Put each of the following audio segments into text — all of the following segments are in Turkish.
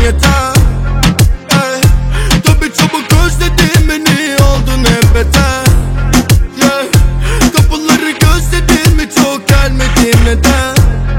yeter. Tabi çabuk özledin beni, oldun hep beter. Kapıları gözledin mi, çok gelmedin neden?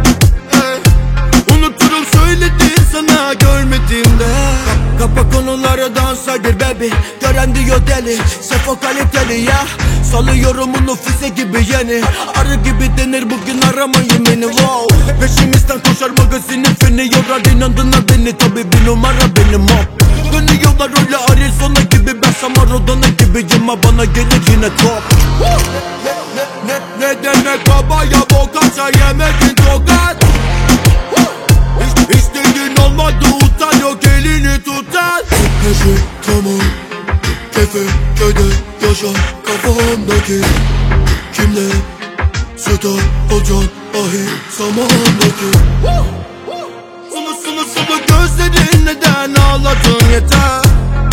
Unuturum söyledin sana görmediğimde. Kapa konuları dansa gir baby, gören diyor deli, Sefo kaliteli ya. Salıyorum onu füze gibi yeni, arı gibi denir bugün aramayın beni wow. Peşimizden koşar magazinin feni, yorar inandın beni, tabi bir numara benim hop. Dönüyorlar öyle Arizona gibi, ben Samarodona gibiyim ama bana gelir yine top. Ne demek babaya bokatsa yemedin tokat. İstediğin olmadı utan, yok elini tutan. Her şey tamam, kefe köyde yaşar kafamdaki. Kimle star olacaksın ahi zamandaki. Sulu gözlerin neden ağladın yeter.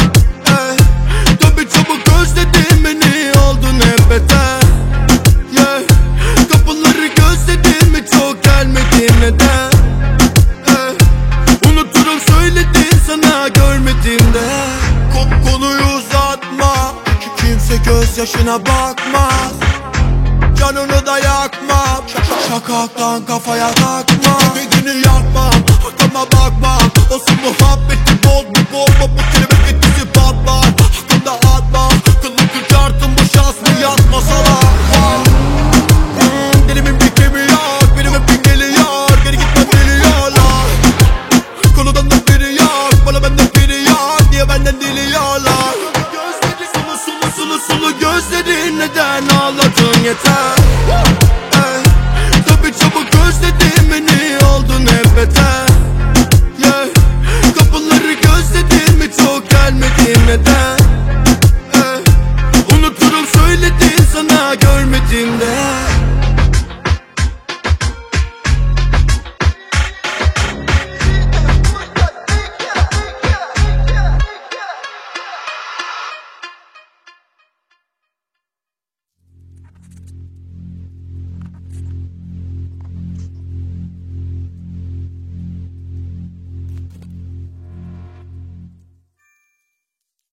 Tabi çabuk özledin beni, oldun hep beter. Kapıları gözledin mi, çok gelmedin neden? Unuturum söyledin sana görmediğimde. Konuyu uzatma, kimse gözyaşına bakmaz. Canını da yakma, şakaktan kafaya takma. Ümidini yakma, arkama bakma. Olsun muhabbeti bol bu kelime etkisi patlar. Hakkında atma, kıllı kartın bu şans mı yatmasalar. Dilimin bir kemiği yok, benim hep geliyor. Geri gitmem biliyorlar. Konudan da biri yok, bana benden biri yok diye benden diliyorlar. Sulu gözlerin neden ağladın yeter.